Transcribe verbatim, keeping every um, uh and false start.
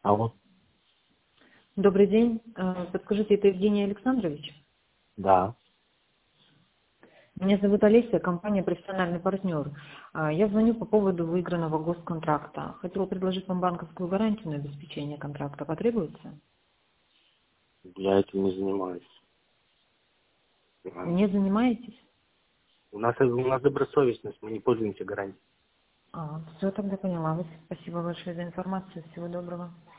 Алло. Добрый день. Э, Подскажите, это Евгений Александрович? Да. Меня зовут Олеся, компания «Профессиональный партнер». А, Я звоню по поводу выигранного госконтракта. Хотела предложить вам банковскую гарантию на обеспечение контракта. Потребуется? Я этим не занимаюсь. А, Не занимаетесь? У нас, у нас добросовестность, мы не пользуемся гарантией. А, все, тогда поняла вас. Спасибо большое за информацию. Всего доброго.